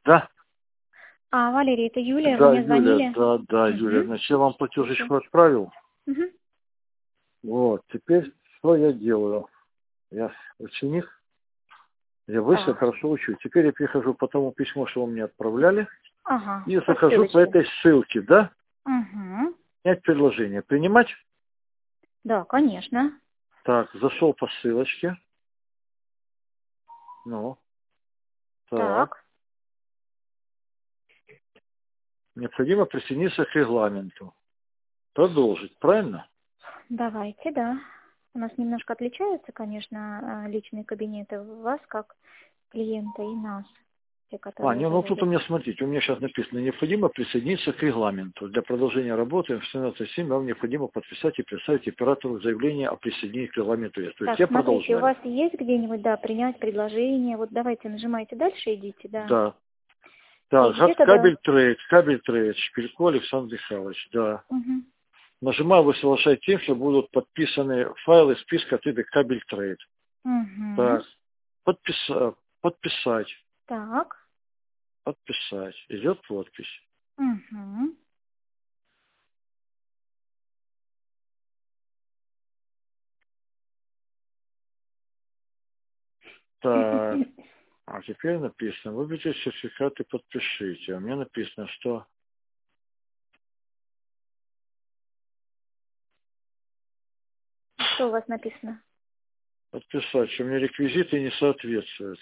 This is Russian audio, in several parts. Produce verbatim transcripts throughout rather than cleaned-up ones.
Да? А, Валерий, это Юлия, Да, вы мне звонили? Юля, да, да, Угу. Юля. Значит, я вам платежечку отправил. Угу. Вот, теперь что я делаю? Я ученик, я быстро Так. хорошо учу. Теперь я перехожу по тому письму, что вы мне отправляли, Ага, и по захожу по ссылочке. этой ссылке, да? Угу. Снять предложение. Принимать? Да, конечно. Так, зашел по ссылочке. Ну, так. Так, Необходимо присоединиться к регламенту. Продолжить, правильно? давайте, да. У нас немножко отличаются, конечно, а, личные кабинеты вас как клиента и нас, те, А, которые не, ну тут у заводят. меня, смотрите, у меня сейчас написано, необходимо присоединиться к регламенту. Для продолжения работы в семнадцать семь вам необходимо подписать и представить оператору заявление о присоединении к регламенту. То есть Так, я смотрите, у продолжаю. вас есть где-нибудь, да, принять предложение? Вот давайте нажимайте дальше, идите, да. Да. И Так, где-то, да. кабель трейд, кабель трейд, Шпилько Александр Михайлович, да. Угу. Нажимаю, вы соглашаетесь тем, что будут подписаны файлы списка типа кабель трейд. Угу. Так, подписать, подписать, Так. подписать. Идет подпись. Угу. Так, а теперь написано, выберите сертификат и подпишите. А у меня написано, что Что у вас написано? подписать, что у меня реквизиты не соответствуют.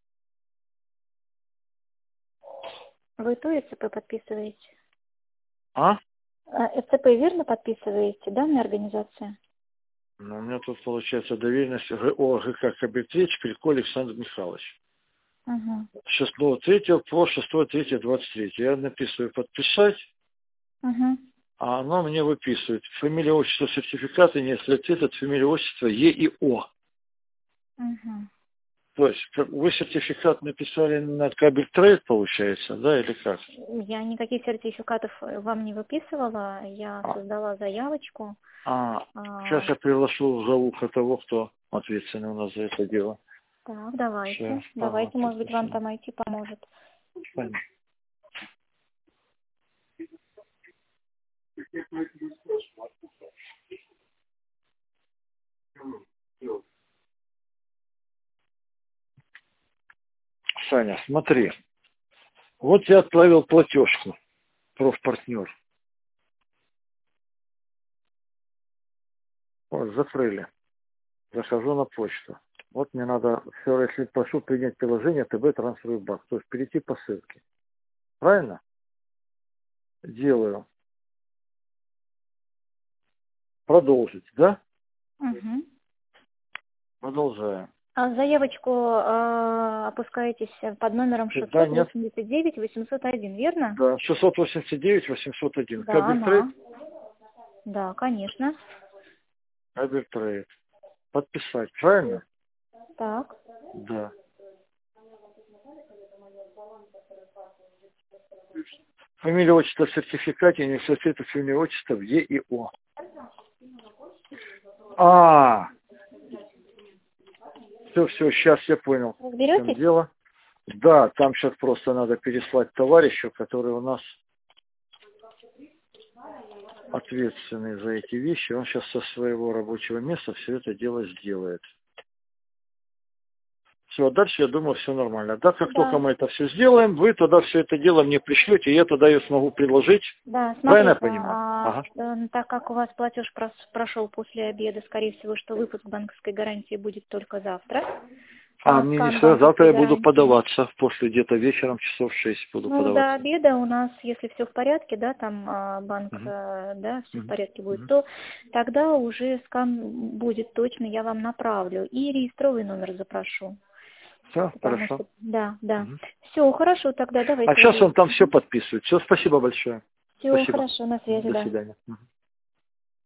Вы то ЭЦП подписываете? А? А, ЭЦП верно подписываете, данная организация? Ну, у меня тут получается доверенность ГО ГК кабель трейд Шпилько Александр Михайлович. Угу. шестого третьего по шестого третьего двадцать третьего. Я написываю подписать, Угу. а оно мне выписывает фамилия, отчество, сертификаты, не соответствует фамилия, отчество Е и О. Угу. То есть как- вы сертификат написали на кабель трейд, получается, да, или как? Я никаких сертификатов вам не выписывала, я А, создала заявочку. а, сейчас А, я приглашу за ухо того, кто ответственный у нас за это дело. так, Сейчас, давайте. ага, Давайте, может быть, вам подписано. там I T поможет. Понятно. Саня, смотри. Вот я отправил платежку, профпартнер. Вот, закрыли. Захожу на почту. Вот мне надо, все, если прошу принять приложение ТБ трансфер банк, то есть перейти по ссылке. Правильно? Делаю. Продолжить, да? Угу. Продолжаем. А заявочку э, опускаетесь под номером Да, нет. шестьсот восемьдесят девять восемьсот один, верно? Да, шестьсот восемьдесят девять восемьсот один. Да, Кабель трейд. она. Да, конечно. Кабель трейд. Подписать, правильно? Так. Да. Фамилия, отчество в сертификате не соответствует фамилии, отчество в Е и О. А, все, все, сейчас я понял, в чем Разберетесь? дело. Да, там сейчас просто надо переслать товарищу, который у нас ответственный за эти вещи. Он сейчас со своего рабочего места все это дело сделает. Все, дальше, я думаю, все нормально. Да, как только Да. мы это все сделаем, вы тогда все это дело мне пришлете, и я тогда ее смогу предложить. Да, Правильно я смотрите, понимаю? а, Ага. э, так как у вас платеж прос- прошел после обеда, скорее всего, что выпуск банковской гарантии будет только завтра. А, А, мне не скан все, завтра банковской я буду гарантии. подаваться, после где-то вечером, часов шесть буду Ну, до подаваться. обеда у нас, если все в порядке, да, там а, банк, Угу. э, да, все в Угу. порядке будет, Угу. то тогда уже скан будет точно, я вам направлю. И реестровый номер запрошу. Все, Потому хорошо. что, да, да. Угу. Все, хорошо, тогда А давайте, сейчас он Валерий. там все подписывает. Все, спасибо большое. Все Спасибо. хорошо, на связи, До да. свидания. Мгм.